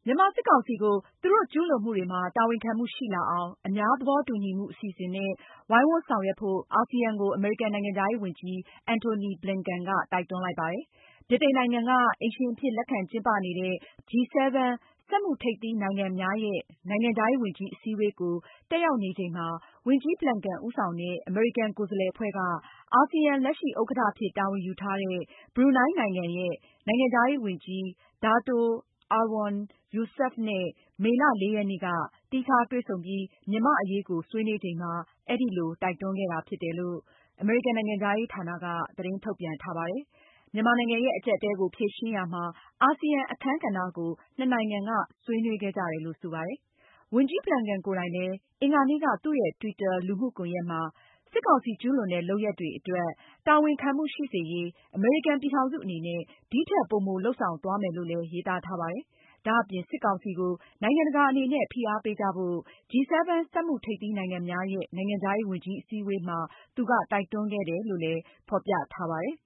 မြန်မာစစ်ကောင်စီကို သူတို့ကျူးလွန်မှုတွေမှာ တာဝန်ခံမှုရှိလာအောင် အများသဘောတူညီမှုအစီအစဉ်နဲ့ ဝိုင်းဝန်းဆောင်ရွက်ဖို့ အာဆီယံကို အမေရိကန်နိုင်ငံခြားရေးဝန်ကြီး Antony Blinken က တိုက်တွန်းလိုက်ပါတယ်။ ဗြိတိန်နိုင်ငံက အိမ်ရှင်အဖြစ်လက်ခံကျင်းပနေတဲ့ G7 စက်မှုထိပ်သီးနိုင်ငံများရဲ့ နိုင်ငံခြားရေးဝန်ကြီးအစည်းအဝေးကို တက်ရောက်နေချိန်မှာ ဝန်ကြီး Blinken ဦးဆောင်တဲ့ အမေရိကန်ကိုယ်စားလှယ်အဖွဲ့က အာဆီယံလက်ရှိဥက္ကဋ္ဌအဖြစ်တာဝန်ယူထားတဲ့ ဘရူနိုင်းနိုင်ငံရဲ့ နိုင်ငံခြားရေးဝန်ကြီး Dato Erywan Yusof နဲ့ မေလ ရက်နေ့က သီးခြားတွေ့ဆုံပြီး မြန်မာ့အရေးကို ဆွေးနွေးချိန်မှာ အဲဒီလိုတိုက်တွန်းခဲ့တာဖြစ်တယ်လို့ အမေရိကန်နိုင်ငံခြားရေးဌာနက သတင်းထုတ်ပြန်ထားပါတယ်။ မြန်မာနိုင်ငံရဲ့အကျပ်အတည်းကို ဖြေရှင်းရာမှာ အာဆီယံအခန်းကဏ္ဍကို နှစ်နိုင်ငံက ဆွေးနွေးခဲ့ကြတယ်လို့ ဆိုပါတယ်။ ဝန်ကြီး Blinken ကိုယ်တိုင်လည်း အင်္ဂါနေ့က သူ့ရဲ့ Twitter လူမှုကွန်ရက်မှာ စစ်ကောင်စီကျူးလွန်တဲ့လုပ်ရပ်တွေအတွက် တာဝန်ခံမှုရှိစေရေး အမေရိကန်ပြည်ထောင်စုအနေနဲ့ ဒီထက်ပိုမိုလုပ်ဆောင်သွားမယ်လို့လည်း ရေးသားထားပါတယ်။ ဒါအပြင် စစ်ကောင်စီကို နိုင်ငံတကာအနေနဲ့ ဖိအားပေးကြဖို့ G7 စက်မှုထိပ်သီးနိုင်ငံများရဲ့ နိုင်ငံခြားရေးဝန်ကြီးအစည်းအဝေးမှာ သူကတိုက်တွန်းခဲ့တယ်လို့လည်း ဖေါ်ပြထားပါတယ်